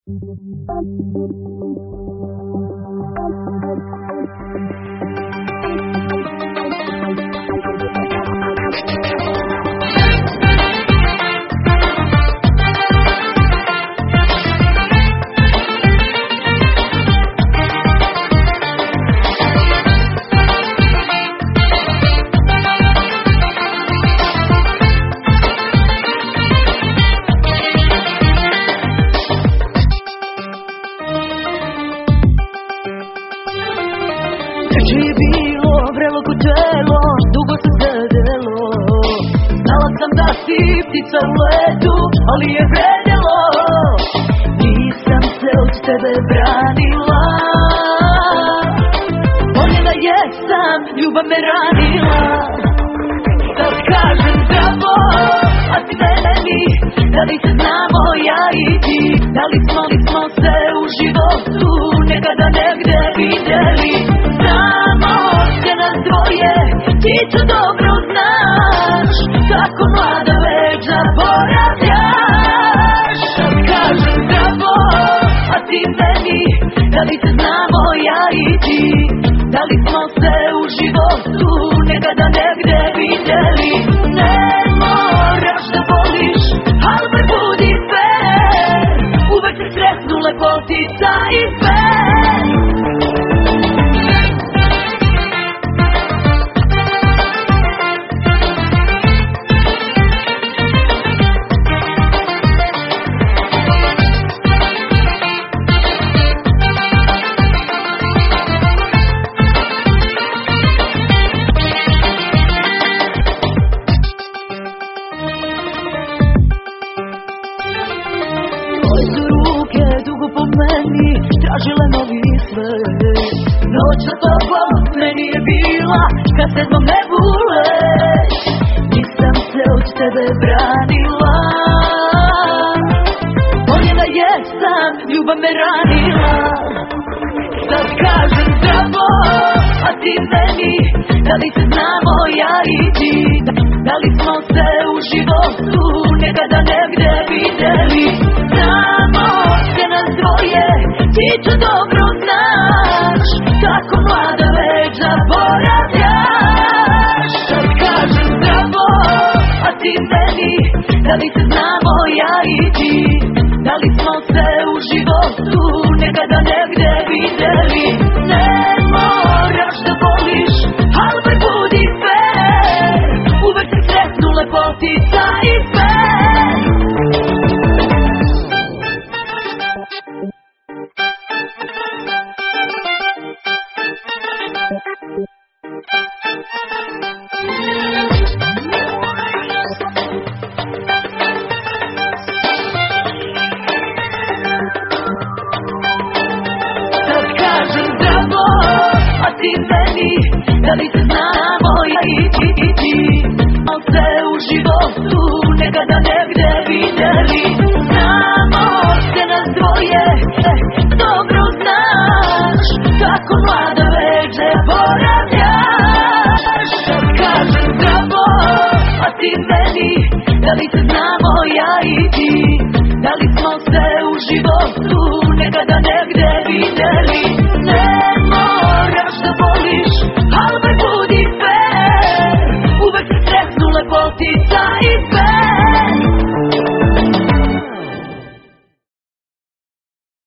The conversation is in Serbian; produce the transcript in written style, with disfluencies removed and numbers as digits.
Teče je bilo vrelo ko telo, dugo se sedelo. Znala sam da si ptica u letu, ali je vredelo. Nisam se od tebe branila. Voljela jesam, ljubav me ranila. Sad kažem bravo, a ti meni, da li se znamo ja i ti? Da li smo se u životu nekada negde videli? Znamo se nas dvoje, ti to dobro znaš. Tako mlada već zaboravljaš. Sad kažem bravo, a ti meni, da li se znamo ja i ti? Da li smo se u životu nekada negde videli? Ne moraš da voliš, ali me budi fair. Uvek se sretnu lepotica i fair. Tražile novi svet. Noć sa tobom meni je bila kad sedmom nebu leć. Nisam se od tebe branila. Voljela jesam, ljubav me ranila. Sad kažem bravo, a ti meni, da li se znamo ja i ti? Da li smo se u životu nekada negde videli? Znamo se nas dvoje, ti to dobro znaš. Tako mlada već zaboravljaš. Sad kažem bravo, a ti meni, da li se znamo ja i ti? Da li smo se u životu nekada negde videli? Ne moraš da voliš, ali me budi fair. Uvek se sretnu lepotica i fair. Sad kažem bravo, a ti meni, da li se znamo ja i ti? Smo se u životu nekada negde videli? Znamo se nas dvoje, dobro znaš. Tako mlada već zaboravljaš. Sad kažem bravo, a ti meni, da li se znamo ja i ti? Da li smo se u životu nekada negde videli?